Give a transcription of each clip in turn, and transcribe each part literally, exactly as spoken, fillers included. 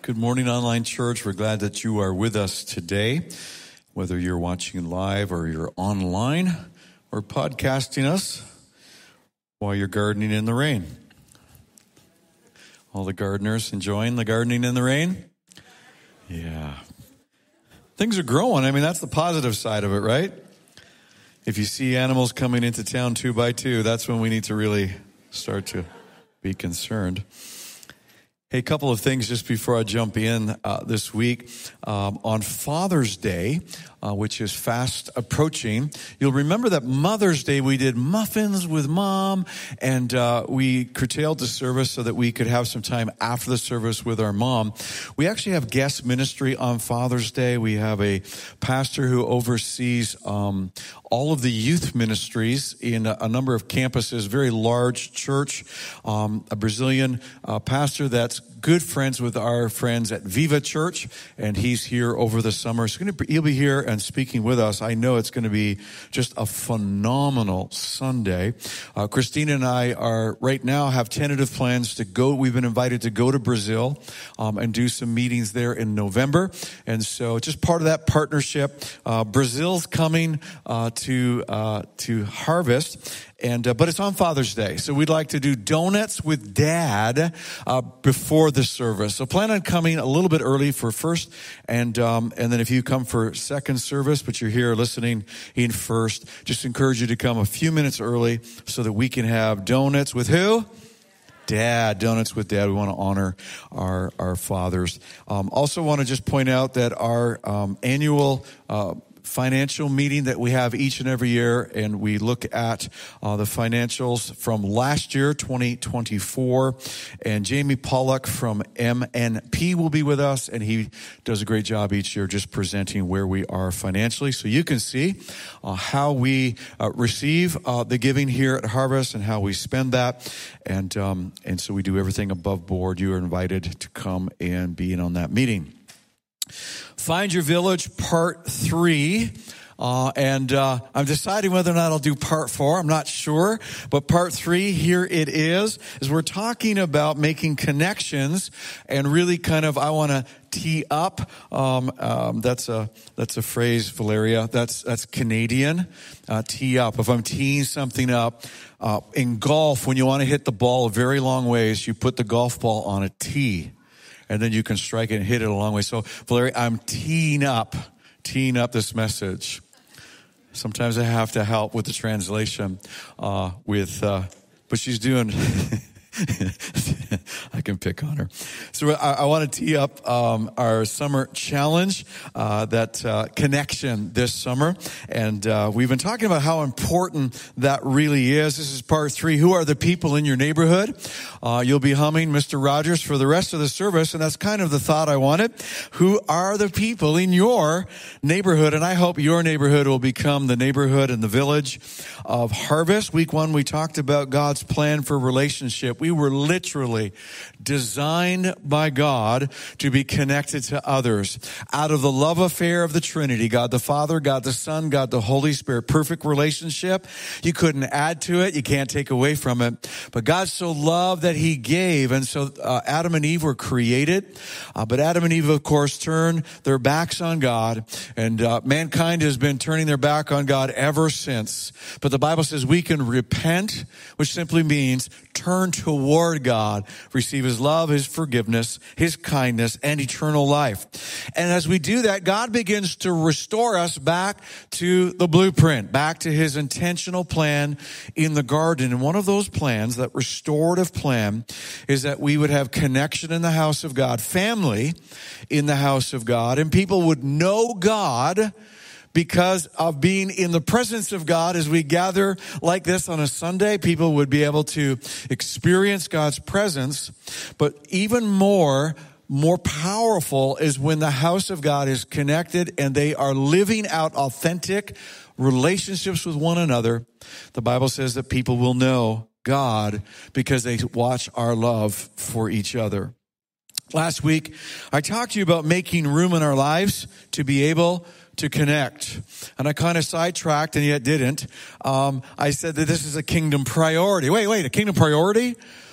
Good morning, online church. We're glad that you are with us today, whether you're watching live or you're online or podcasting us while you're gardening in the rain. All the gardeners enjoying the gardening in the rain? Yeah. Things are growing. I mean, that's the positive side of it, right? If you see animals coming into town two by two, that's when we need to really start to be concerned. Hey, a couple of things just before I jump in uh, this week. Um, on Father's Day, uh, which is fast approaching, you'll remember that Mother's Day we did muffins with Mom, and uh, we curtailed the service so that we could have some time after the service with our mom. We actually have guest ministry on Father's Day. We have a pastor who oversees um, all of the youth ministries in a, a number of campuses, very large church, um, a Brazilian uh, pastor that's good friends with our friends at Viva Church, and he's here over the summer. So he'll be here and speaking with us. I know it's going to be just a phenomenal Sunday. Uh, Christina and I are right now have tentative plans to go. We've been invited to go to Brazil um, and do some meetings there in November, and so just part of that partnership. Uh, Brazil's coming uh, to uh, to Harvest. And uh, but it's on Father's Day, so we'd like to do donuts with Dad uh, before the service. So plan on coming a little bit early for first, and um, and then if you come for second service, but you're here listening in first, just encourage you to come a few minutes early so that we can have donuts with who? Dad, donuts with Dad. We want to honor our our fathers. Um, also want to just point out that our um, annual uh financial meeting that we have each and every year, and we look at uh, the financials from last year, twenty twenty-four, and Jamie Pollock from M N P will be with us, and he does a great job each year just presenting where we are financially, so you can see uh, how we uh, receive uh, the giving here at Harvest and how we spend that, and um, and so we do everything above board. You are invited to come and be in on that meeting. Find Your Village, part three. Uh, and uh, I'm deciding whether or not I'll do part four. I'm not sure. But part three, here it is, is we're talking about making connections and really kind of, I want to tee up. Um, um, that's a that's a phrase, Valeria. That's that's Canadian. Uh, tee up. If I'm teeing something up, uh, in golf, when you want to hit the ball a very long ways, you put the golf ball on a tee. And then you can strike it and hit it a long way. So, Valeria, I'm teeing up, teeing up this message. Sometimes I have to help with the translation, uh, with, uh, but she's doing, I can pick on her. So I, I want to tee up um, our summer challenge, uh, that uh, connection this summer. And uh, we've been talking about how important that really is. This is part three. Who are the people in your neighborhood? Uh, you'll be humming Mister Rogers for the rest of the service, and that's kind of the thought I wanted. Who are the people in your neighborhood? And I hope your neighborhood will become the neighborhood and the village of Harvest. Week one, we talked about God's plan for relationship. We were literally designed by God to be connected to others. Out of the love affair of the Trinity, God the Father, God the Son, God the Holy Spirit, perfect relationship. You couldn't add to it. You can't take away from it. But God so loved that he gave. And so uh, Adam and Eve were created. Uh, but Adam and Eve, of course, turned their backs on God. And uh, mankind has been turning their back on God ever since. But the Bible says we can repent, which simply means turn toward God, receive his love, his forgiveness, his kindness, and eternal life. And as we do that, God begins to restore us back to the blueprint, back to his intentional plan in the garden. And one of those plans, that restorative plan, is that we would have connection in the house of God, family in the house of God, and people would know God because of being in the presence of God. As we gather like this on a Sunday, people would be able to experience God's presence. But even more, more powerful is when the house of God is connected and they are living out authentic relationships with one another. The Bible says that people will know God because they watch our love for each other. Last week, I talked to you about making room in our lives to be able to connect. And I kind of sidetracked and yet didn't. Um, I said that this is a kingdom priority. Wait, wait, a kingdom priority?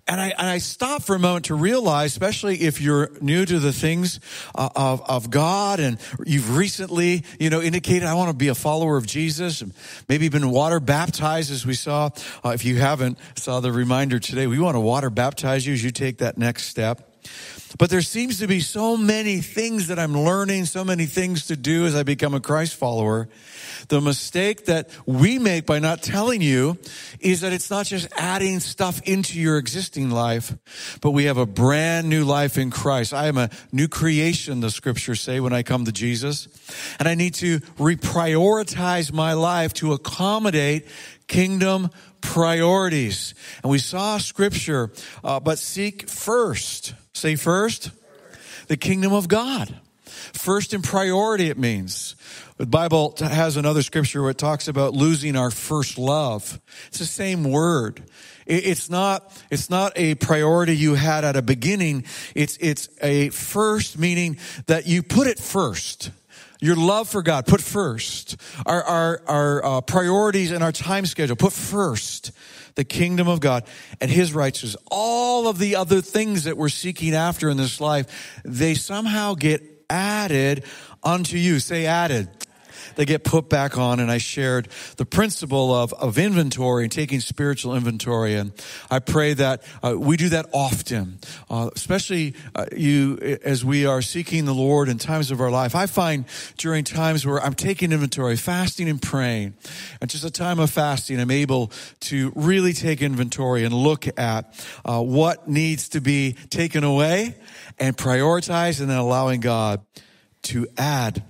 And I, and I stopped for a moment to realize, especially if you're new to the things uh, of, of God and you've recently, you know, indicated, I want to be a follower of Jesus, and maybe been water baptized, as we saw. Uh, if you haven't, saw the reminder today, we want to water baptize you as you take that next step. But there seems to be so many things that I'm learning, so many things to do as I become a Christ follower. The mistake that we make by not telling you is that it's not just adding stuff into your existing life, but we have a brand new life in Christ. I am a new creation, the scriptures say, when I come to Jesus. And I need to reprioritize my life to accommodate kingdom priorities. And we saw scripture, uh, but seek first. Say first, the kingdom of God. First in priority, it means. The Bible has another scripture where it talks about losing our first love. It's the same word. It's not, it's not a priority you had at a beginning. It's, it's a first, meaning that you put it first. Your love for God, put first. Our, our, our uh, priorities and our time schedule, put first. The kingdom of God and his righteousness. All of the other things that we're seeking after in this life, they somehow get added unto you. Say added. They get put back on, and I shared the principle of, of inventory and taking spiritual inventory. And I pray that uh, we do that often, uh, especially uh, you as we are seeking the Lord in times of our life. I find during times where I'm taking inventory, fasting and praying, and just a time of fasting, I'm able to really take inventory and look at uh, what needs to be taken away and prioritize, and then allowing God to add.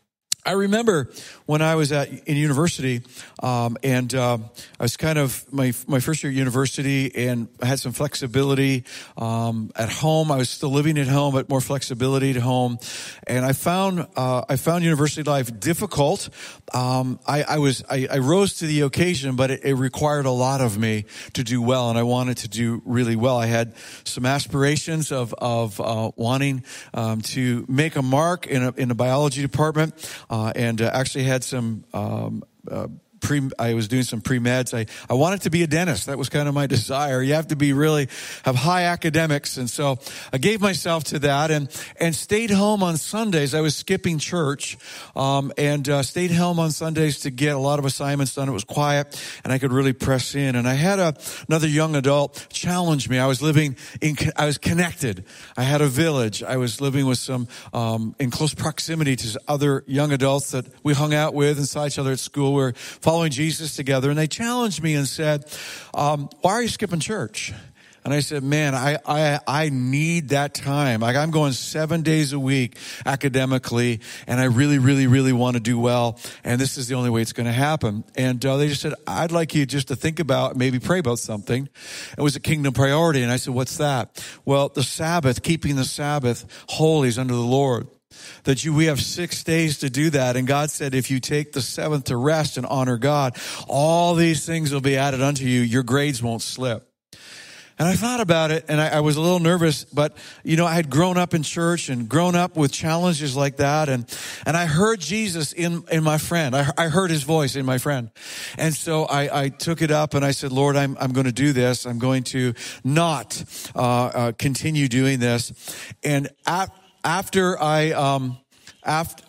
I remember when I was at in university, um, and uh, I was kind of my my first year at university, and I had some flexibility um, at home. I was still living at home, but more flexibility at home. And I found uh, I found university life difficult. Um, I, I was I, I rose to the occasion, but it, it required a lot of me to do well, and I wanted to do really well. I had some aspirations of of uh, wanting um, to make a mark in a in a biology department. Uh, and uh, actually had some, um, uh, pre, I was doing some pre-meds. I, I wanted to be a dentist. That was kind of my desire. You have to be really, have high academics. And so I gave myself to that and, and stayed home on Sundays. I was skipping church, um, and, uh, stayed home on Sundays to get a lot of assignments done. It was quiet and I could really press in. And I had a, another young adult challenge me. I was living in, I was connected. I had a village. I was living with some, um, in close proximity to other young adults that we hung out with and saw each other at school. We were following Jesus together, and they challenged me and said, um, why are you skipping church? And I said, man, I, I, I need that time. Like, I'm going seven days a week academically, and I really, really, really want to do well. And this is the only way it's going to happen. And uh, they just said, I'd like you just to think about, maybe pray about something. It was a kingdom priority. And I said, what's that? Well, the Sabbath, keeping the Sabbath holy is under the Lord. That you, we have six days to do that. And God said, if you take the seventh to rest and honor God, all these things will be added unto you. Your grades won't slip. And I thought about it, and I, I was a little nervous, but, you know, I had grown up in church and grown up with challenges like that, and, and I heard Jesus in, in my friend. I, I heard his voice in my friend. And so I, I took it up, and I said, Lord, I'm, I'm going to do this. I'm going to not, uh, uh, continue doing this. And at, after I, um, after,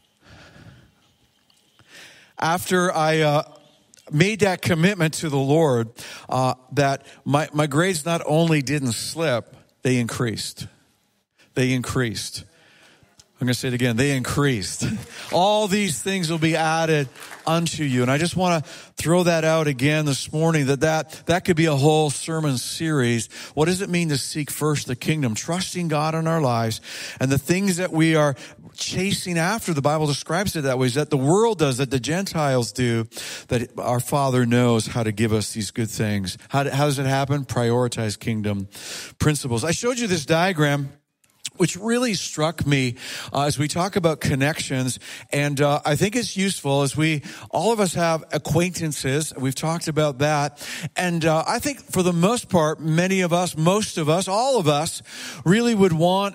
after I, uh, made that commitment to the Lord, uh, that my, my grades not only didn't slip, they increased. They increased. I'm going to say it again. They increased. All these things will be added unto you. And I just want to throw that out again this morning, that, that that could be a whole sermon series. What does it mean to seek first the kingdom? Trusting God in our lives, and the things that we are chasing after, the Bible describes it that way, is that the world does, that the Gentiles do, that our Father knows how to give us these good things. How, how does it happen? Prioritize kingdom principles. I showed you this diagram, which really struck me uh, as we talk about connections. And uh, I think it's useful as we, all of us have acquaintances. We've talked about that. And uh, I think for the most part, many of us, most of us, all of us really would want uh,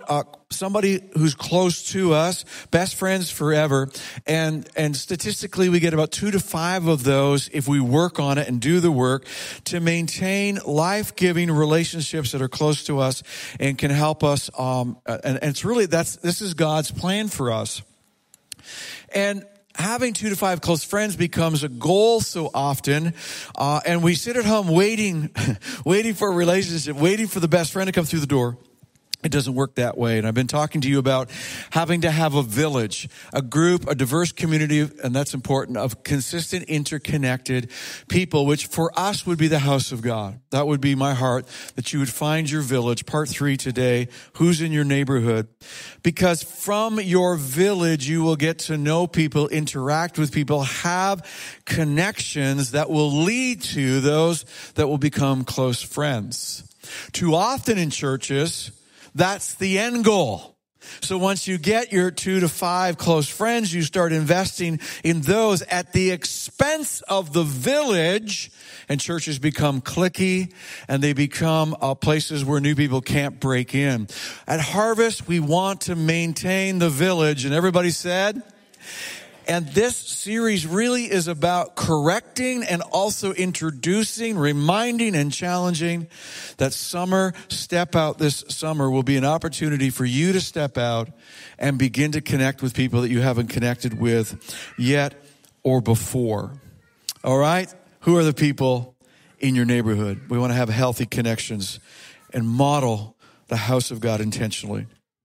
somebody who's close to us, best friends forever. And, and statistically, we get about two to five of those if we work on it and do the work to maintain life-giving relationships that are close to us and can help us. Um, and, and it's really, that's, this is God's plan for us. And having two to five close friends becomes a goal so often, uh, and we sit at home waiting, waiting for a relationship, waiting for the best friend to come through the door. It doesn't work that way. And I've been talking to you about having to have a village, a group, a diverse community, and that's important, of consistent, interconnected people, which for us would be the house of God. That would be my heart, that you would find your village. Part three today, who's in your neighborhood? Because from your village, you will get to know people, interact with people, have connections that will lead to those that will become close friends. Too often in churches, that's the end goal. So once you get your two to five close friends, you start investing in those at the expense of the village, and churches become cliquey, and they become uh, places where new people can't break in. At Harvest, we want to maintain the village, and everybody said... And this series really is about correcting and also introducing, reminding and challenging that summer, step out this summer will be an opportunity for you to step out and begin to connect with people that you haven't connected with yet or before. All right? Who are the people in your neighborhood? We want to have healthy connections and model the house of God intentionally.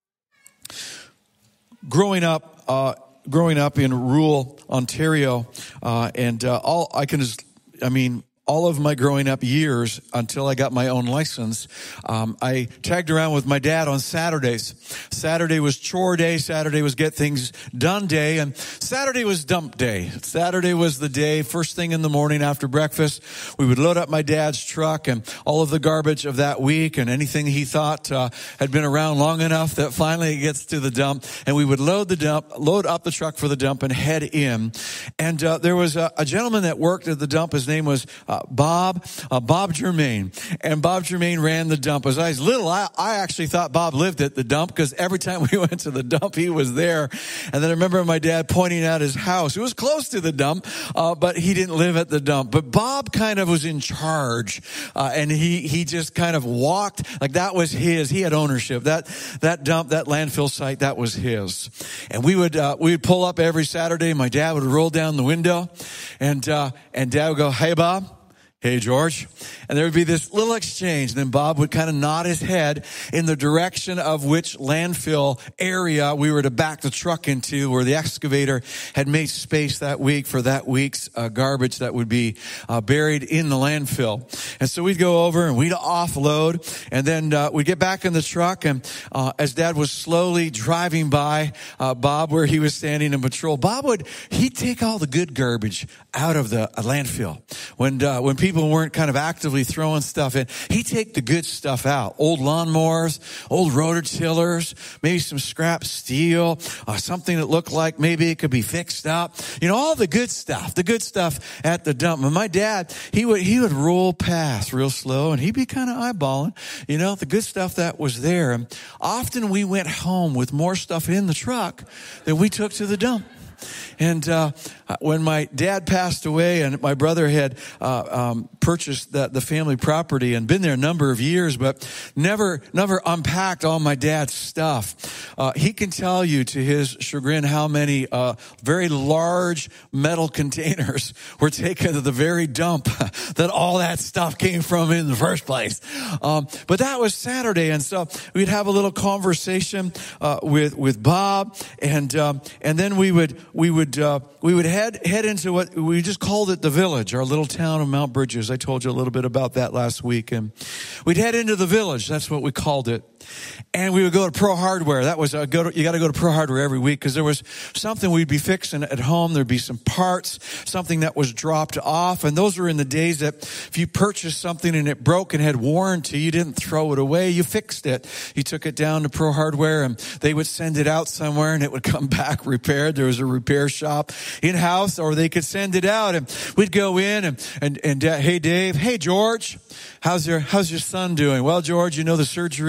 Growing up, uh, Growing up in rural Ontario, uh, and uh, all I can just, I mean, all of my growing up years until I got my own license, um, I tagged around with my dad on Saturdays. Saturday was chore day. Saturday was get things done day. And Saturday was dump day. Saturday was the day, first thing in the morning after breakfast, we would load up my dad's truck and all of the garbage of that week and anything he thought uh, had been around long enough that finally it gets to the dump. And we would load the dump, load up the truck for the dump and head in. And uh, there was a, a gentleman that worked at the dump. His name was uh, Bob, uh, Bob Germain. And Bob Germain ran the dump. As I was little, I, I actually thought Bob lived at the dump because every time we went to the dump, he was there. And then I remember my dad pointing out his house. It was close to the dump, uh, but he didn't live at the dump. But Bob kind of was in charge, uh, and he, he just kind of walked, like that was his. He had ownership. That, that dump, that landfill site, that was his. And we would, uh, we would pull up every Saturday. My dad would roll down the window and, uh, and dad would go, "Hey, Bob." "Hey, George." And there would be this little exchange. And then Bob would kind of nod his head in the direction of which landfill area we were to back the truck into, where the excavator had made space that week for that week's uh, garbage that would be uh, buried in the landfill. And so we'd go over and we'd offload. And then uh, we'd get back in the truck. And uh, as Dad was slowly driving by uh, Bob where he was standing in patrol, Bob would, he'd take all the good garbage out of the uh, landfill. When, uh, when people People weren't kind of actively throwing stuff in, he'd take the good stuff out. Old lawnmowers, old rototillers, maybe some scrap steel, uh, something that looked like maybe it could be fixed up. You know, all the good stuff, the good stuff at the dump. And my dad, he would, he would roll past real slow and he'd be kind of eyeballing, you know, the good stuff that was there. And often we went home with more stuff in the truck than we took to the dump. And uh when my dad passed away and my brother had uh um purchased the, the family property and been there a number of years, but never never unpacked all my dad's stuff, uh he can tell you to his chagrin how many uh very large metal containers were taken to the very dump that all that stuff came from in the first place. Um but that was Saturday, and so we'd have a little conversation uh with with Bob, and um and then we would we would uh we would head head into what we just called it the village, our little town of Mount Bridges. I told you a little bit about that last week. And we'd head into the village. That's what we called it. And we would go to Pro Hardware. That was a go to, you got to go to Pro Hardware every week because there was something we'd be fixing at home. There'd be some parts, something that was dropped off. And those were in the days that if you purchased something and it broke and had warranty, you didn't throw it away. You fixed it. You took it down to Pro Hardware and they would send it out somewhere and it would come back repaired. There was a repair shop in-house, or they could send it out, and we'd go in and, and, and uh, "Hey, Dave." "Hey, George. How's your, how's your son doing?" "Well, George, you know, the surgery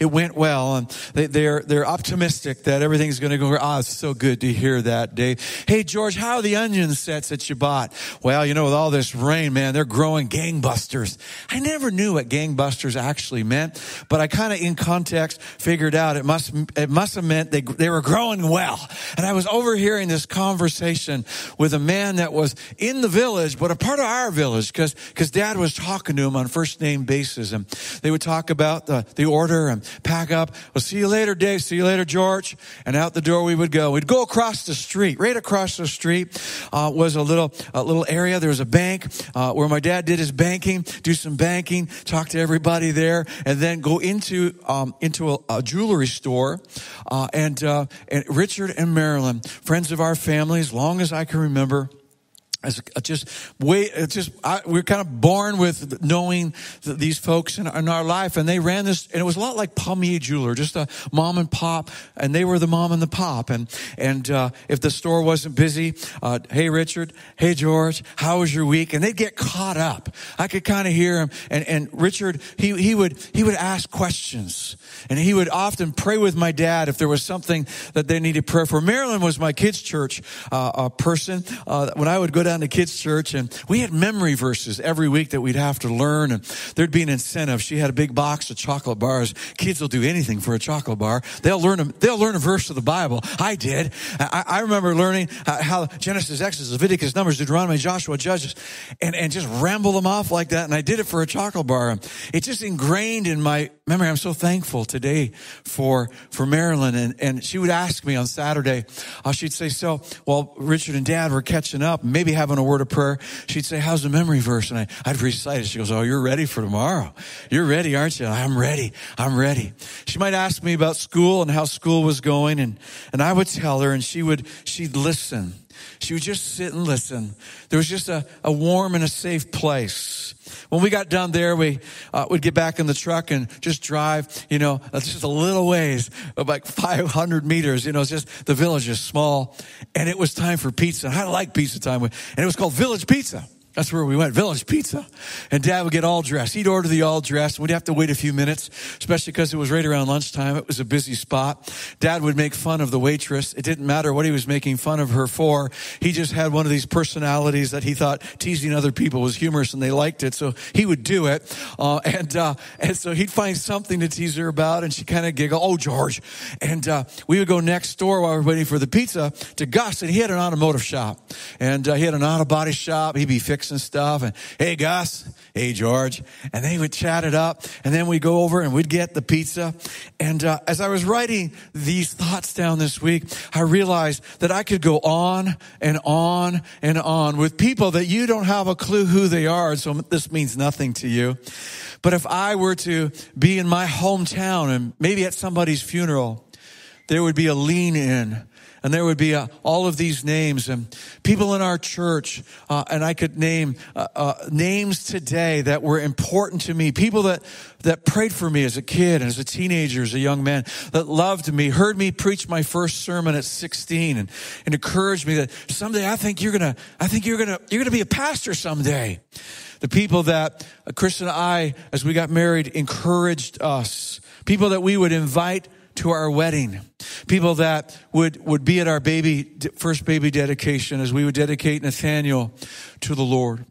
it went well, and they, they're they're optimistic that everything's going to go. Ah, oh, it's so good to hear that, Dave. Hey, George, how are the onion sets that you bought? Well, you know, with all this rain, man, they're growing gangbusters. I never knew what gangbusters actually meant, but I kind of, in context, figured out it must it must have meant they they were growing well. And I was overhearing this conversation with a man that was in the village, but a part of our village, because because Dad was talking to him on first name basis, and they would talk about the the order and pack up. Well, see you later, Dave. See you later, George. And out the door we would go. We'd go across the street. Right across the street uh, was a little a little area. There was a bank uh, where my dad did his banking, do some banking, talk to everybody there, and then go into um, into a, a jewelry store. Uh, and uh, and Richard and Marilyn, friends of our family, as long as I can remember. As just way, just I, we're kind of born with knowing th- these folks in, in our life, and they ran this, and it was a lot like Pommier Jeweler, just a mom and pop, and they were the mom and the pop, and and uh, if the store wasn't busy, uh, hey Richard, hey George, how was your week? And they'd get caught up. I could kind of hear him, and and Richard, he he would he would ask questions, and he would often pray with my dad if there was something that they needed prayer for. Marilyn was my kids' church uh, uh, person. Uh, when I would go down to kids' church, and we had memory verses every week that we'd have to learn, and there'd be an incentive. She had a big box of chocolate bars. Kids will do anything for a chocolate bar. They'll learn a, they'll learn a verse of the Bible. I did. I, I remember learning how Genesis, Exodus, Leviticus, Numbers, Deuteronomy, Joshua, Judges, and, and just ramble them off like that, and I did it for a chocolate bar. It just ingrained in my memory. I'm so thankful today for for Marilyn, and, and she would ask me on Saturday, uh, she'd say, so, while Richard and Dad were catching up, maybe having a word of prayer, she'd say, how's the memory verse? And I, I'd recite it. She goes, oh, you're ready for tomorrow. You're ready, aren't you? I'm ready. I'm ready. She might ask me about school and how school was going, and, and I would tell her, and she would, she'd listen. She would just sit and listen. There was just a, a warm and a safe place. When we got done there, we uh, would get back in the truck and just drive, you know, just a little ways, like five hundred meters. You know, it's just the village is small, and it was time for pizza. I like pizza time, and it was called Village Pizza. That's where we went, Village Pizza. And Dad would get all dressed. He'd order the all dressed. We'd have to wait a few minutes, especially because it was right around lunchtime. It was a busy spot. Dad would make fun of the waitress. It didn't matter what he was making fun of her for. He just had one of these personalities that he thought teasing other people was humorous, and they liked it. So he would do it. Uh, and, uh, and so he'd find something to tease her about, and she'd kind of giggle, oh, George. And, uh, we would go next door while we were waiting for the pizza to Gus, and he had an automotive shop. And, uh, he had an auto body shop. He'd be fixing and stuff, and hey Gus, hey George, and they would chat it up, and then we'd go over and we'd get the pizza. And uh, as I was writing these thoughts down this week, I realized that I could go on and on and on with people that you don't have a clue who they are, so this means nothing to you. But if I were to be in my hometown and maybe at somebody's funeral, there would be a lean in. And there would be uh, all of these names and people in our church, uh, and I could name uh, uh, names today that were important to me. People that that prayed for me as a kid and as a teenager, as a young man, that loved me, heard me preach my first sermon at sixteen, and, and encouraged me that someday I think you're gonna, I think you're gonna, you're gonna be a pastor someday. The people that uh, Chris and I, as we got married, encouraged us. People that we would invite to our wedding. People that would, would be at our baby, first baby dedication as we would dedicate Nathaniel to the Lord.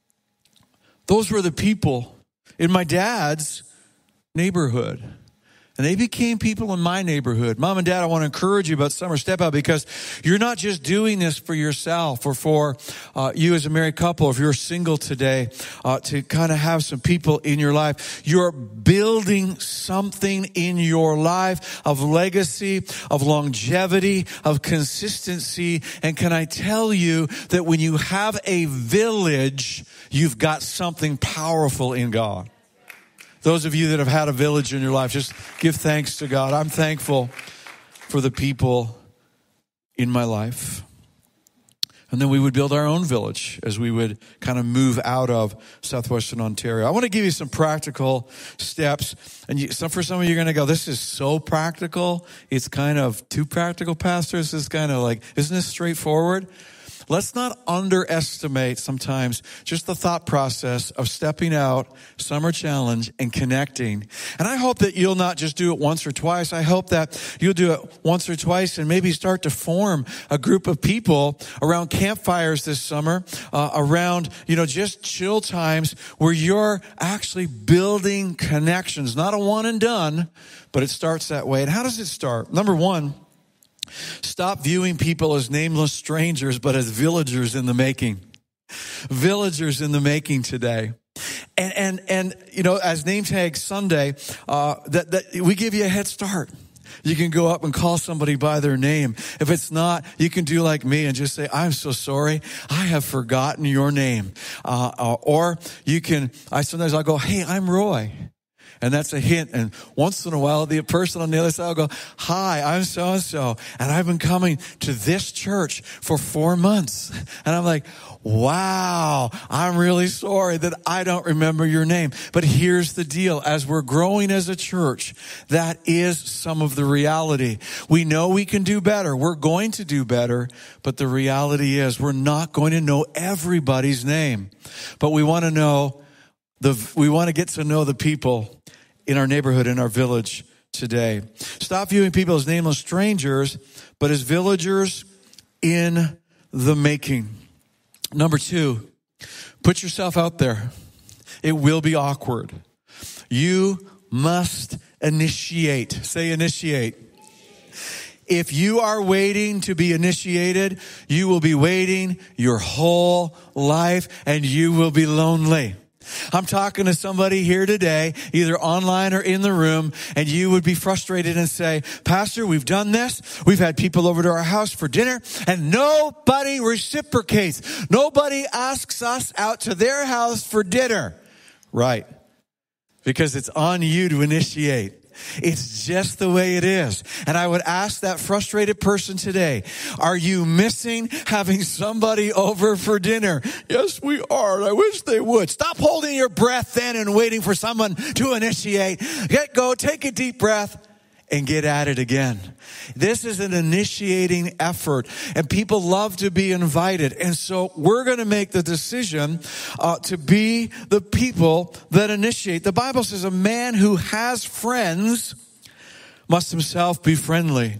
Those were the people in my dad's neighborhood. And they became people in my neighborhood. Mom and Dad, I want to encourage you about Summer Step Out, because you're not just doing this for yourself or for uh, you as a married couple, or if you're single today, uh, to kind of have some people in your life. You're building something in your life of legacy, of longevity, of consistency. And can I tell you that when you have a village, you've got something powerful in God. Those of you that have had a village in your life, just give thanks to God. I'm thankful for the people in my life. And then we would build our own village as we would kind of move out of southwestern Ontario. I want to give you some practical steps. And you, some, for some of you, you're going to go, this is so practical. It's kind of too practical, Pastor. This is kind of like, isn't this straightforward? let's not underestimate sometimes just the thought process of stepping out, Summer Challenge, and connecting. And I hope that you'll not just do it once or twice. I hope that you'll do it once or twice and maybe start to form a group of people around campfires this summer, uh, around, you know, just chill times where you're actually building connections. Not a one and done, but it starts that way. And how does it start? Number one, stop viewing people as nameless strangers, but as villagers in the making. Villagers in the making today. And, and, and, you know, as Name Tag Sunday, uh, that, that we give you a head start. You can go up and call somebody by their name. If it's not, you can do like me and just say, I'm so sorry. I have forgotten your name. Uh, uh, or you can, I sometimes I'll go, hey, I'm Roy. And that's a hint. And once in a while, the person on the other side will go, hi, I'm so-and-so. And I've been coming to this church for four months. And I'm like, wow, I'm really sorry that I don't remember your name. But here's the deal. As we're growing as a church, that is some of the reality. We know we can do better. We're going to do better. But the reality is we're not going to know everybody's name. But we want to know the, we want to get to know the people in our neighborhood, in our village today. Stop viewing people as nameless strangers, but as villagers in the making. Number two, put yourself out there. It will be awkward. You must initiate. Say initiate. If you are waiting to be initiated, you will be waiting your whole life and you will be lonely. I'm talking to somebody here today, either online or in the room, and you would be frustrated and say, Pastor, we've done this. We've had people over to our house for dinner, and nobody reciprocates. Nobody asks us out to their house for dinner. Right. Because it's on you to initiate. It's just the way it is. And I would ask that frustrated person today, are you missing having somebody over for dinner? Yes, we are. I wish they would. Stop holding your breath then and waiting for someone to initiate. Get go, take a deep breath, and get at it again. This is an initiating effort, and people love to be invited. And so we're going to make the decision uh, to be the people that initiate. The Bible says a man who has friends must himself be friendly.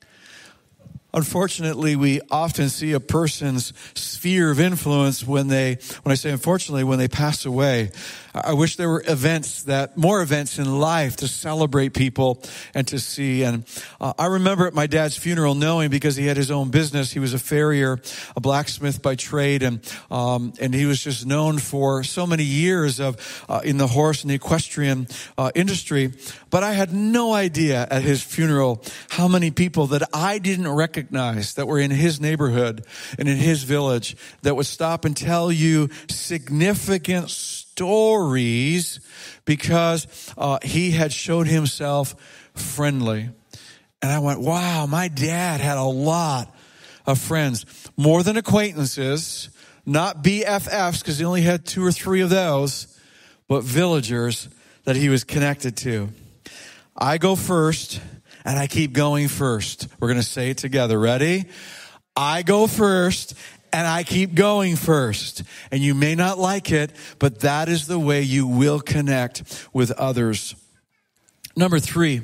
Unfortunately, we often see a person's sphere of influence when they, when I say unfortunately, when they pass away. I wish there were events that, more events in life to celebrate people and to see. And uh, I remember at my dad's funeral knowing, because he had his own business, he was a farrier, a blacksmith by trade, and um, and he was just known for so many years of uh, in the horse and the equestrian uh, industry. But I had no idea at his funeral how many people that I didn't recognize that were in his neighborhood and in his village that would stop and tell you significant stories because uh, he had showed himself friendly. And I went, wow, my dad had a lot of friends, more than acquaintances, not B F Fs, because he only had two or three of those, but villagers that he was connected to. I go first, and I keep going first. We're going to say it together. Ready? I go first, and I keep going first. And you may not like it, but that is the way you will connect with others. Number three,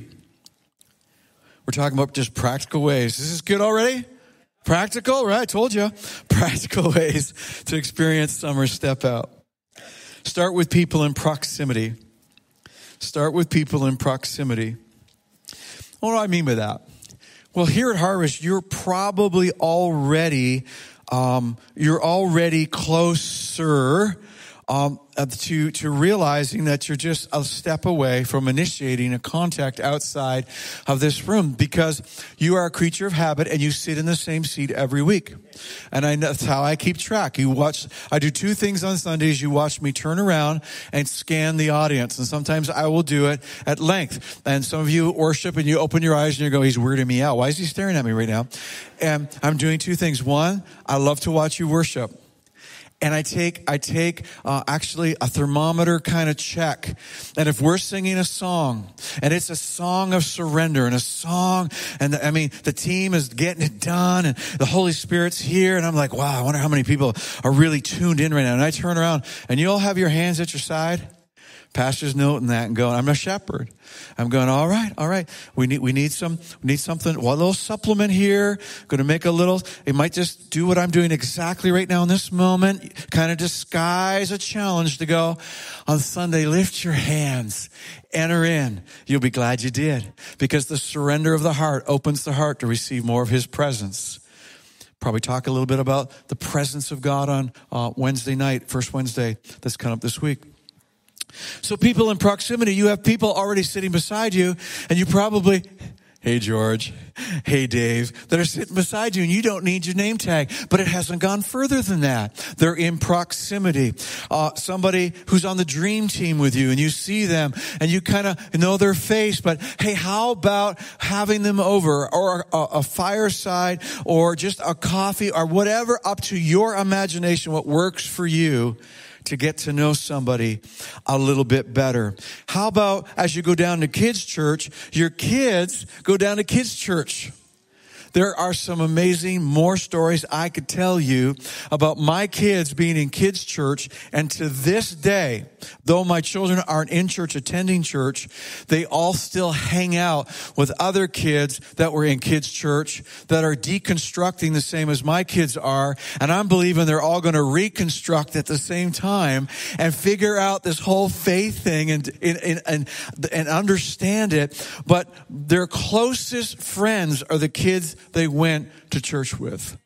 we're talking about just practical ways. This is good already? Practical, right? I told you. Practical ways to experience summer step out. Start with people in proximity. Start with people in proximity. What do I mean by that? Well, here at Harvest, you're probably already, um, you're already closer um, to to realizing that you're just a step away from initiating a contact outside of this room, because you are a creature of habit and you sit in the same seat every week. And I, that's how I keep track. You watch, I do two things on Sundays. You watch me turn around and scan the audience. And sometimes I will do it at length. And some of you worship and you open your eyes and you go, he's weirding me out. Why is he staring at me right now? And I'm doing two things. One, I love to watch you worship. And I take, I take, uh, actually a thermometer kind of check. And if we're singing a song and it's a song of surrender and a song, and the, I mean, the team is getting it done and the Holy Spirit's here. And I'm like, wow, I wonder how many people are really tuned in right now. And I turn around and you all have your hands at your side. Pastor's noting that and going, I'm a shepherd. I'm going, all right, all right. We need, we need some, we need something, well, a little supplement here. Going to make a little, it might just do what I'm doing exactly right now in this moment. Kind of disguise a challenge to go on Sunday, lift your hands, enter in. You'll be glad you did, because the surrender of the heart opens the heart to receive more of his presence. Probably talk a little bit about the presence of God on uh, Wednesday night, first Wednesday that's coming up this week. So people in proximity, you have people already sitting beside you, and you probably, hey George, hey Dave, that are sitting beside you, and you don't need your name tag. But it hasn't gone further than that. They're in proximity. Uh, somebody who's on the dream team with you, and you see them, and you kind of know their face, but hey, how about having them over, or a, a fireside, or just a coffee, or whatever, up to your imagination, what works for you, to get to know somebody a little bit better. How about as you go down to kids' church, your kids go down to kids' church? There are some amazing more stories I could tell you about my kids being in kids' church. And to this day, though my children aren't in church, attending church, they all still hang out with other kids that were in kids' church that are deconstructing the same as my kids are. And I'm believing they're all going to reconstruct at the same time and figure out this whole faith thing and, and, and, and understand it. But their closest friends are the kids they went to church with.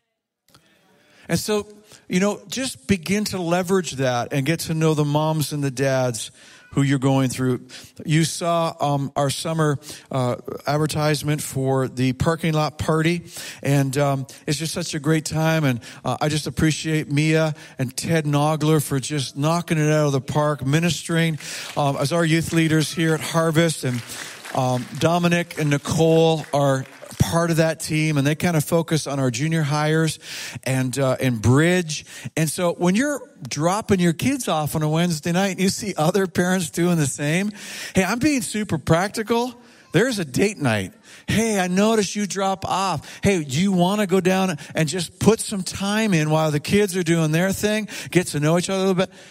And so, you know, just begin to leverage that and get to know the moms and the dads who you're going through. You saw um, our summer uh, advertisement for the parking lot party, and um, it's just such a great time. And uh, I just appreciate Mia and Ted Nogler for just knocking it out of the park, ministering um, as our youth leaders here at Harvest. And um, Dominic and Nicole are part of that team, and they kind of focus on our junior hires and uh, and bridge. And so when you're dropping your kids off on a Wednesday night and you see other parents doing the same, hey, I'm being super practical. There's a date night. Hey, I noticed you drop off. Hey, do you want to go down and just put some time in while the kids are doing their thing, get to know each other a little bit?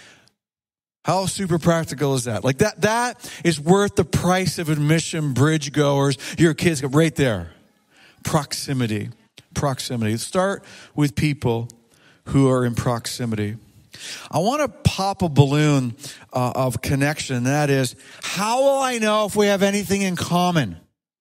How super practical is that? Like that, that is worth the price of admission, bridge goers. Your kids go right there. Proximity, proximity. Start with people who are in proximity. I want to pop a balloon uh, of connection. That is, how will I know if we have anything in common?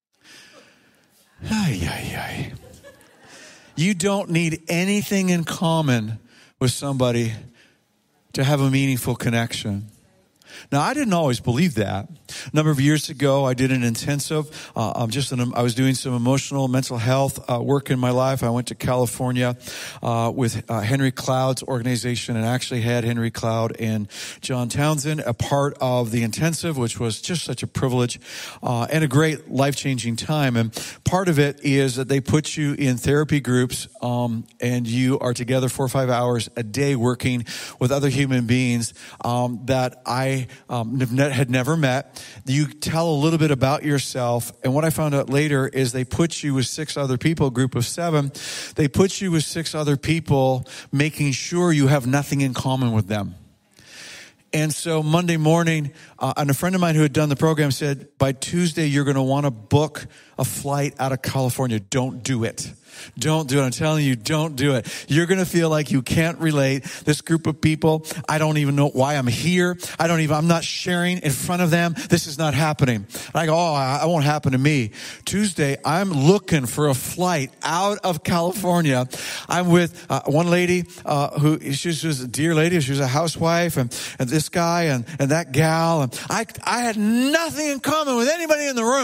Ay, ay, ay. You don't need anything in common with somebody to have a meaningful connection. Now, I didn't always believe that. A number of years ago, I did an intensive. Uh, I'm just an, I was doing some emotional, mental health uh, work in my life. I went to California uh, with uh, Henry Cloud's organization, and actually had Henry Cloud and John Townsend a part of the intensive, which was just such a privilege uh, and a great life-changing time. And part of it is that they put you in therapy groups, um, and you are together four or five hours a day working with other human beings um, that I Um, had never met. You tell a little bit about yourself, and what I found out later is they put you with six other people, a group of seven. They put you with six other people, making sure you have nothing in common with them. And so Monday morning, uh, and a friend of mine who had done the program said, by Tuesday, you're going to want to book a flight out of California. Don't do it. Don't do it. I'm telling you, don't do it. You're going to feel like you can't relate. This group of people, I don't even know why I'm here. I don't even, I'm not sharing in front of them. This is not happening. And I go, oh, it won't happen to me. Tuesday, I'm looking for a flight out of California. I'm with uh, one lady uh, who, she was a dear lady. She was a housewife, and, and this guy and, and that gal. And I, I had nothing in common with anybody in the room.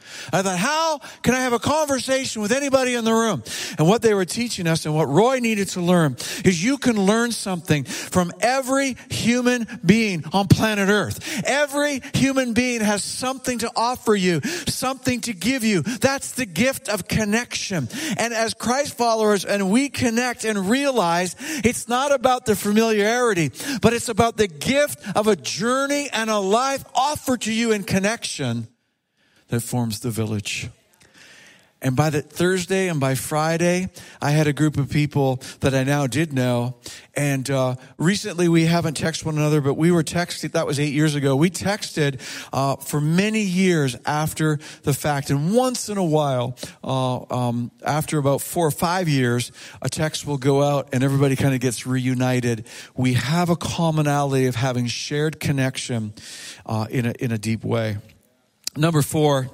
I thought, how can I have a conversation with anybody in the room? And what they were teaching us and what Roy needed to learn is you can learn something from every human being on planet Earth. Every human being has something to offer you, something to give you. That's the gift of connection. And as Christ followers, and we connect and realize it's not about the familiarity, but it's about the gift of a journey and a life offered to you in connection that forms the village. And by the Thursday and by Friday, I had a group of people that I now did know. And uh, recently we haven't texted one another, but we were texting, that was eight years ago. We texted uh, for many years after the fact. And once in a while, uh, um, after about four or five years, a text will go out and everybody kind of gets reunited. We have a commonality of having shared connection uh, in a, in a deep way. Number four,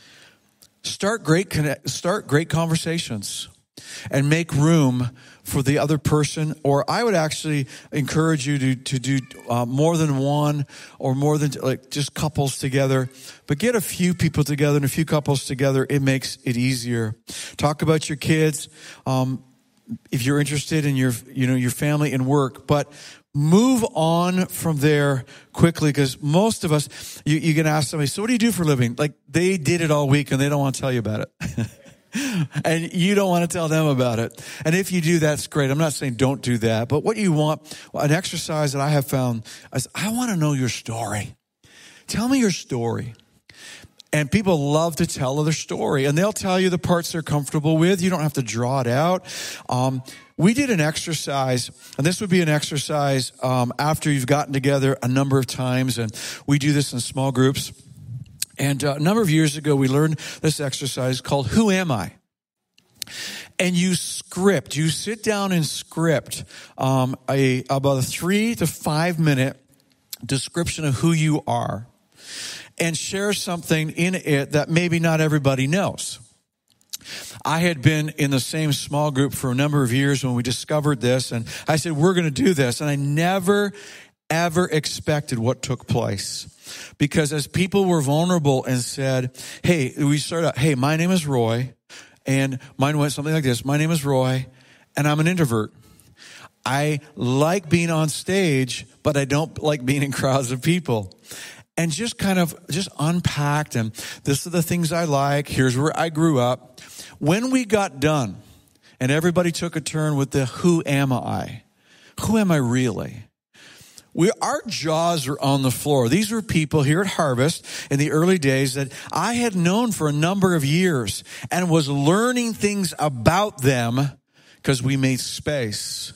start great connect, start great conversations and make room for the other person. Or I would actually encourage you to, to do uh, more than one or more than like just couples together. But get a few people together and a few couples together. It makes it easier. Talk about your kids. Um, if you're interested in your, you know, your family and work, but move on from there quickly, because most of us, you, you can ask somebody, so what do you do for a living? Like they did it all week and they don't want to tell you about it. And you don't want to tell them about it. And if you do, that's great. I'm not saying don't do that. But what you want, an exercise that I have found is I want to know your story. Tell me your story. And people love to tell their story. And they'll tell you the parts they're comfortable with. You don't have to draw it out. Um, we did an exercise, and this would be an exercise um, after you've gotten together a number of times. And we do this in small groups. And uh, a number of years ago, we learned this exercise called Who Am I? And you script, you sit down and script um, a about a three to five minute description of who you are and share something in it that maybe not everybody knows. I had been in the same small group for a number of years when we discovered this, and I said, we're going to do this. And I never, ever expected what took place. Because as people were vulnerable and said, hey, we started out, hey, my name is Roy, and mine went something like this. My name is Roy, and I'm an introvert. I like being on stage, but I don't like being in crowds of people. And just kind of just unpacked, and this are the things I like. Here's where I grew up. When we got done, and everybody took a turn with the who am I? Who am I really? We, our jaws were on the floor. These were people here at Harvest in the early days that I had known for a number of years and was learning things about them because we made space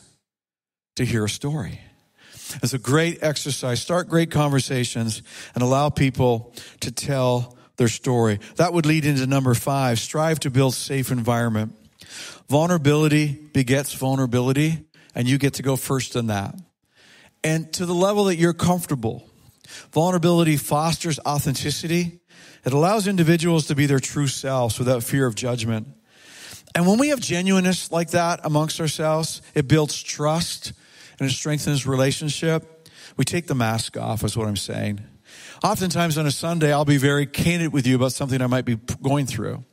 to hear a story. It's a great exercise. Start great conversations and allow people to tell their story. That would lead into number five, strive to build safe environment. Vulnerability begets vulnerability, and you get to go first in that. And to the level that you're comfortable. Vulnerability fosters authenticity. It allows individuals to be their true selves without fear of judgment. And when we have genuineness like that amongst ourselves, it builds trust and it strengthens relationship. We take the mask off, is what I'm saying. Oftentimes on a Sunday, I'll be very candid with you about something I might be going through.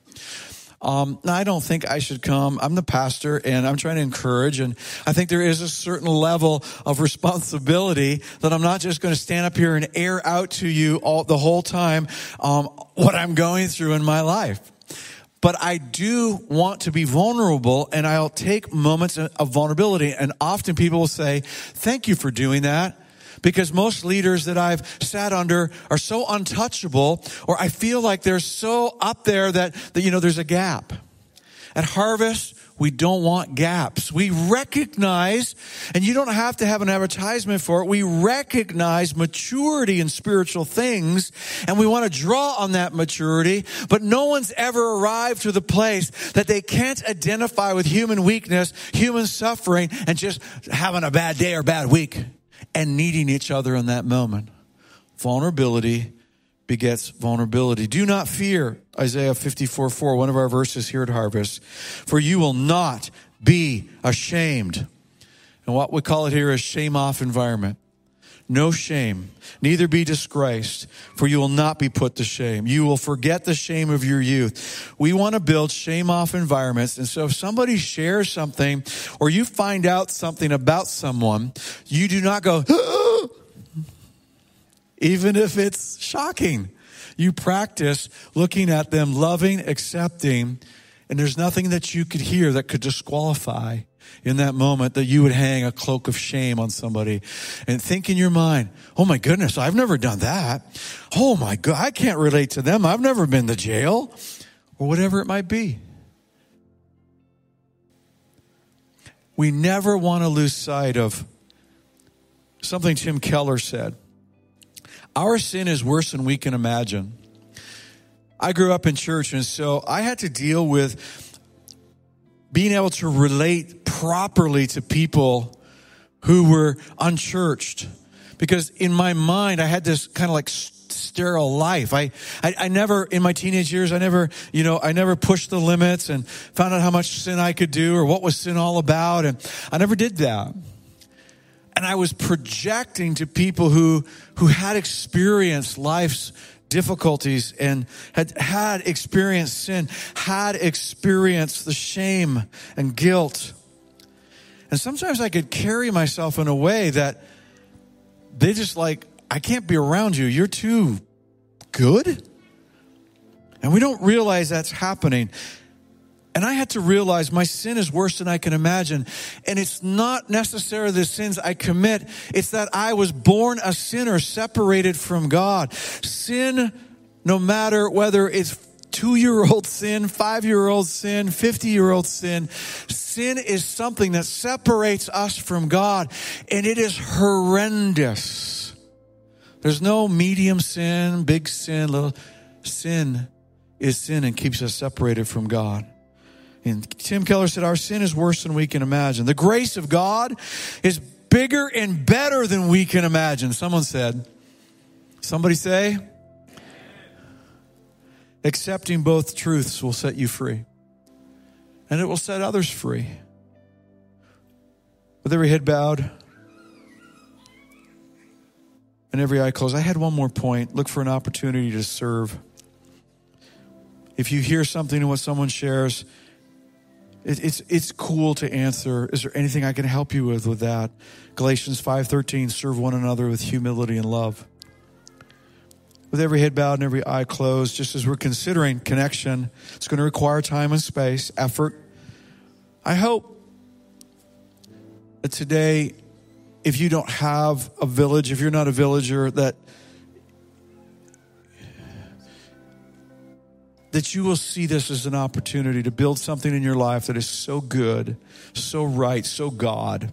Um, I don't think I should come. I'm the pastor and I'm trying to encourage. And I think there is a certain level of responsibility that I'm not just going to stand up here and air out to you all the whole time, um, what I'm going through in my life. But I do want to be vulnerable, and I'll take moments of vulnerability. And often people will say, thank you for doing that. Because most leaders that I've sat under are so untouchable, or I feel like they're so up there that, that, you know, there's a gap. At Harvest, we don't want gaps. We recognize, and you don't have to have an advertisement for it, we recognize maturity in spiritual things, and we want to draw on that maturity, but no one's ever arrived to the place that they can't identify with human weakness, human suffering, and just having a bad day or bad week. And needing each other in that moment. Vulnerability begets vulnerability. Do not fear, Isaiah fifty-four four, one of our verses here at Harvest. For you will not be ashamed. And what we call it here is shame-off environment. no shame, neither be disgraced, for you will not be put to shame. You will forget the shame of your youth. We want to build shame-off environments. And so if somebody shares something or you find out something about someone, you do not go, ah! Even if it's shocking. You practice looking at them, loving, accepting, and there's nothing that you could hear that could disqualify in that moment that you would hang a cloak of shame on somebody and think in your mind, oh my goodness, I've never done that. Oh my God, I can't relate to them. I've never been to jail, or whatever it might be. We never want to lose sight of something Tim Keller said. Our sin is worse than we can imagine. I grew up in church, and so I had to deal with being able to relate properly to people who were unchurched. Because in my mind, I had this kind of like sterile life. I, I, I never, in my teenage years, I never, you know, I never pushed the limits and found out how much sin I could do or what was sin all about. And I never did that. And I was projecting to people who, who had experienced life's difficulties and had had experienced sin, had experienced the shame and guilt. And sometimes I could carry myself in a way that they just like, I can't be around you. You're too good. And we don't realize that's happening. And I had to realize my sin is worse than I can imagine. And it's not necessarily the sins I commit. It's that I was born a sinner, separated from God. Sin, no matter whether it's two-year-old sin, five-year-old sin, fifty-year-old sin, sin is something that separates us from God. And it is horrendous. There's no medium sin, big sin, little sin is sin and keeps us separated from God. And Tim Keller said, our sin is worse than we can imagine. The grace of God is bigger and better than we can imagine. Someone said, somebody say, accepting both truths will set you free. And it will set others free. With every head bowed and every eye closed. I had one more point. Look for an opportunity to serve. If you hear something in what someone shares, It's it's cool to answer. Is there anything I can help you with with that? Galatians five thirteen, serve one another with humility and love. With every head bowed and every eye closed, just as we're considering connection, it's going to require time and space, effort. I hope that today, if you don't have a village, if you're not a villager, that that you will see this as an opportunity to build something in your life that is so good, so right, so God.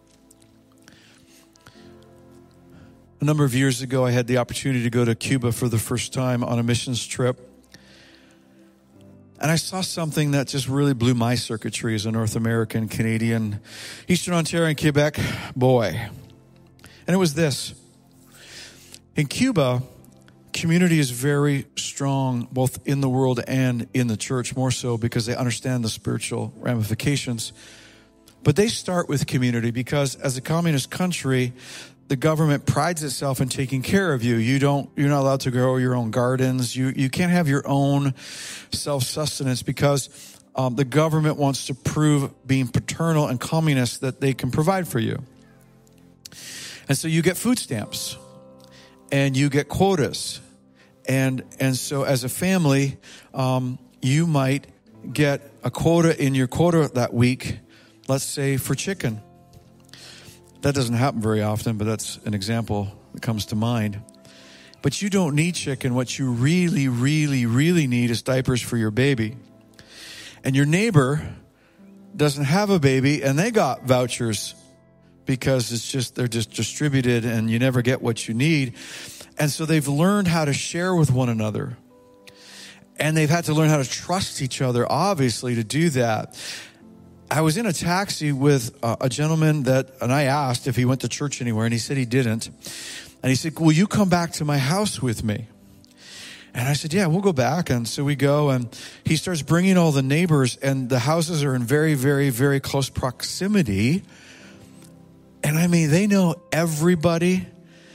A number of years ago, I had the opportunity to go to Cuba for the first time on a missions trip. And I saw something that just really blew my circuitry as a North American, Canadian, Eastern Ontario, and Quebec boy. And it was this. In Cuba, community is very strong, both in the world and in the church, more so because they understand the spiritual ramifications. But they start with community because as a communist country, the government prides itself in taking care of you. You don't, you're not allowed to grow your own gardens. You, you can't have your own self-sustenance because um, the government wants to prove, being paternal and communist, that they can provide for you. And so you get food stamps. And you get quotas. And and so as a family, um, you might get a quota in your quota that week, let's say for chicken. That doesn't happen very often, but that's an example that comes to mind. But you don't need chicken. What you really, really, really need is diapers for your baby. And your neighbor doesn't have a baby, and they got vouchers because it's just, they're just distributed and you never get what you need. And so they've learned how to share with one another. And they've had to learn how to trust each other, obviously, to do that. I was in a taxi with a, a gentleman that, and I asked if he went to church anywhere, and he said he didn't. And he said, will you come back to my house with me? And I said, yeah, we'll go back. And so we go, and he starts bringing all the neighbors, and the houses are in very, very, very close proximity. And I mean, they know everybody.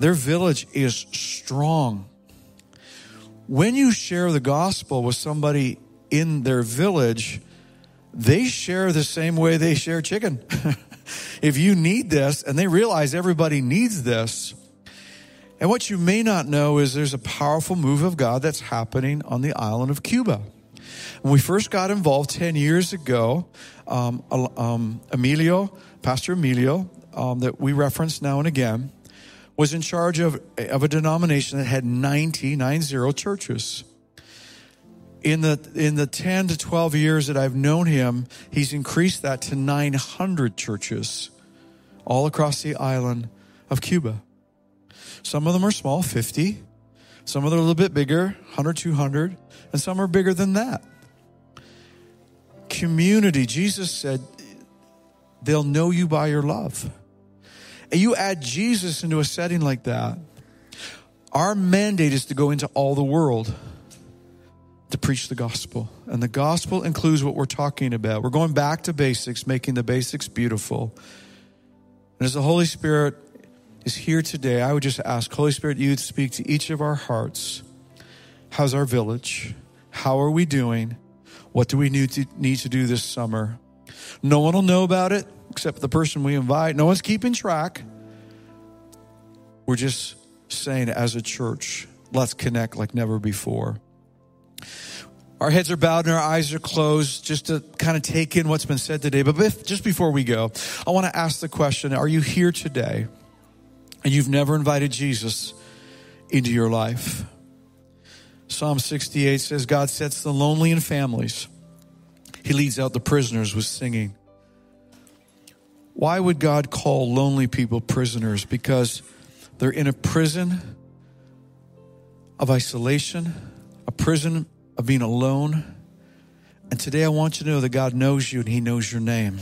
Their village is strong. When you share the gospel with somebody in their village, they share the same way they share chicken. If you need this, and they realize everybody needs this. And what you may not know is there's a powerful move of God that's happening on the island of Cuba. When we first got involved ten years ago, um, um, Emilio, Pastor Emilio, um, that we reference now and again, was in charge of, of a denomination that had ninety, nine zero churches. In the, in the ten to twelve years that I've known him, he's increased that to nine hundred churches all across the island of Cuba. Some of them are small, fifty. Some of them are a little bit bigger, one hundred, two hundred. And some are bigger than that. Community, Jesus said, they'll know you by your love. And you add Jesus into a setting like that. Our mandate is to go into all the world to preach the gospel. And the gospel includes what we're talking about. We're going back to basics, making the basics beautiful. And as the Holy Spirit is here today, I would just ask, Holy Spirit, you speak to each of our hearts. How's our village? How are we doing? What do we need to, need to do this summer? No one will know about it except the person we invite. No one's keeping track. We're just saying as a church, let's connect like never before. Our heads are bowed and our eyes are closed just to kind of take in what's been said today. But if, just before we go, I want to ask the question, are you here today and you've never invited Jesus into your life? Psalm sixty-eight says, God sets the lonely in families. He leads out the prisoners with singing. Why would God call lonely people prisoners? Because they're in a prison of isolation, a prison of being alone. And today I want you to know that God knows you and he knows your name.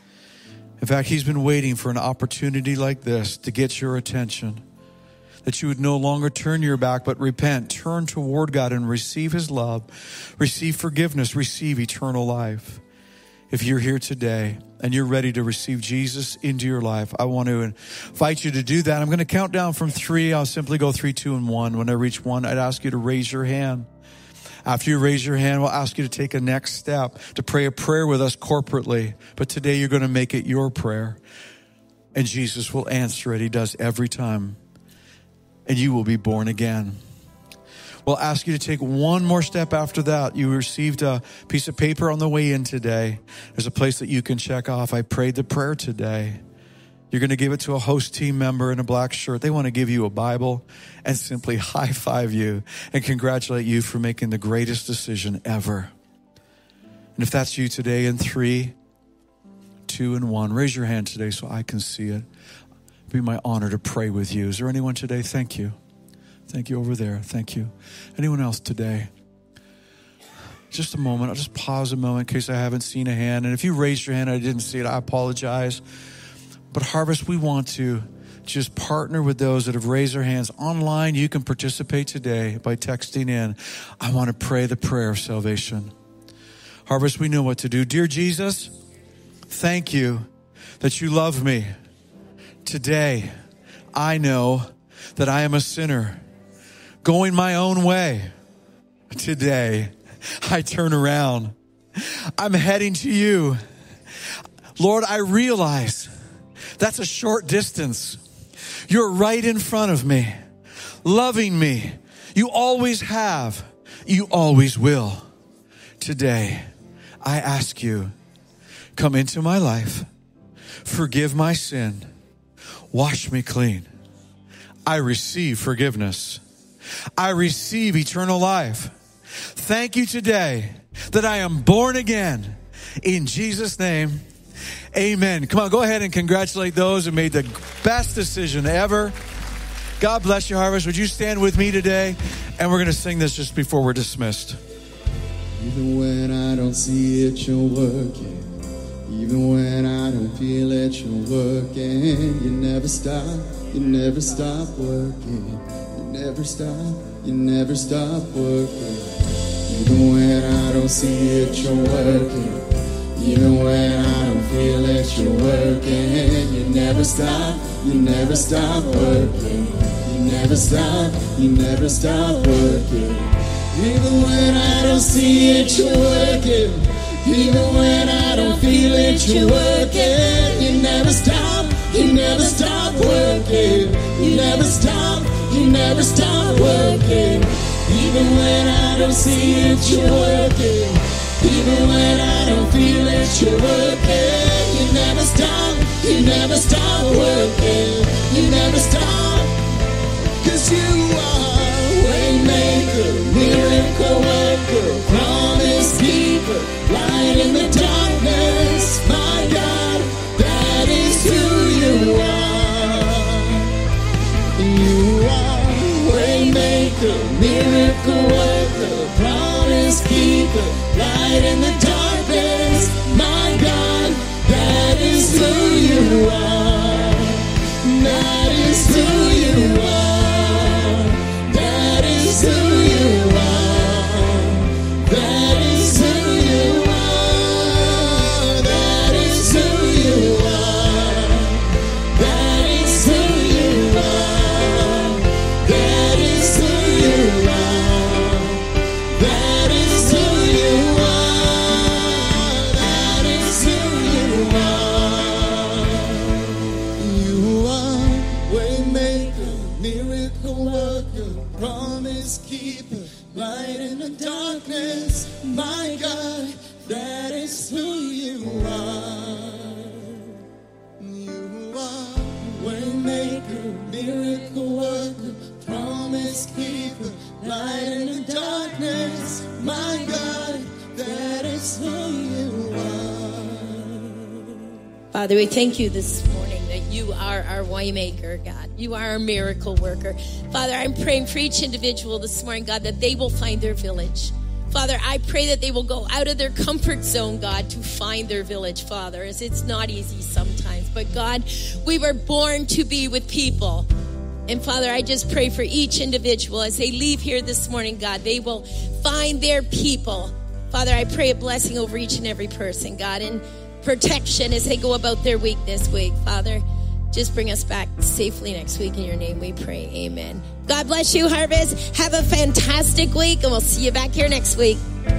In fact, he's been waiting for an opportunity like this to get your attention. That you would no longer turn your back, but repent, turn toward God and receive his love, receive forgiveness, receive eternal life. If you're here today and you're ready to receive Jesus into your life, I want to invite you to do that. I'm going to count down from three. I'll simply go three, two, and one. When I reach one, I'd ask you to raise your hand. After you raise your hand, we'll ask you to take a next step, to pray a prayer with us corporately. But today you're going to make it your prayer. And Jesus will answer it. He does every time. And you will be born again. We'll ask you to take one more step after that. You received a piece of paper on the way in today. There's a place that you can check off. I prayed the prayer today. You're going to give it to a host team member in a black shirt. They want to give you a Bible and simply high five you and congratulate you for making the greatest decision ever. And if that's you today in three, two, and one, raise your hand today so I can see it. It'd be my honor to pray with you. Is there anyone today? Thank you. Thank you over there. Thank you. Anyone else today? Just a moment. I'll just pause a moment in case I haven't seen a hand. And if you raised your hand and I didn't see it, I apologize. But Harvest, we want to just partner with those that have raised their hands. Online, you can participate today by texting in, I want to pray the prayer of salvation. Harvest, we know what to do. Dear Jesus, thank you that you love me. Today, I know that I am a sinner going my own way. Today, I turn around. I'm heading to you. Lord, I realize that's a short distance. You're right in front of me, loving me. You always have. You always will. Today, I ask you, come into my life, forgive my sin, wash me clean. I receive forgiveness. I receive eternal life. Thank you today that I am born again. In Jesus' name, amen. Come on, go ahead and congratulate those who made the best decision ever. God bless you, Harvest. Would you stand with me today? And we're going to sing this just before we're dismissed. Even when I don't see it, you're working. Even when I don't feel it, you're working. You never stop, you never stop working. You never stop, you never stop working. Even when I don't see it, you're working. Even when I don't feel it, you're working. You never stop, you never stop working. You never stop, you never stop working. Even when I don't see it, you're working. Even when I don't feel it, you're working. You never stop, you never stop working. You never stop, you never stop working. Even when I don't see it, you're working. Even when I don't feel it, you're working. You never stop, you never stop working. You never stop, 'cause you are waymaker, miracle worker, promise keeper, light in the darkness. My God, that is who you are. You are waymaker, miracle worker, promise keeper, light in the darkness. My God, that is who you are. That is who you are. That is who you are. That is who you are. That is who you are. That is who you are. That is who you are. That is who you are. That is who you are. You are waymaker, miracle worker, promise keeper, light in the darkness. My God, that is who you are. You are waymaker, miracle worker, promise keeper, light in the darkness. My God, that is who you are. Father, we thank you this morning that you are our waymaker, God. You are our miracle worker. Father, I'm praying for each individual this morning, God, that they will find their village. Father, I pray that they will go out of their comfort zone, God, to find their village, Father, as it's not easy sometimes. But God, we were born to be with people. And Father, I just pray for each individual as they leave here this morning, God, they will find their people. Father, I pray a blessing over each and every person, God, and protection as they go about their week this week. Father, just bring us back safely next week. In your name we pray. Amen. God bless you, Harvest. Have a fantastic week, and we'll see you back here next week.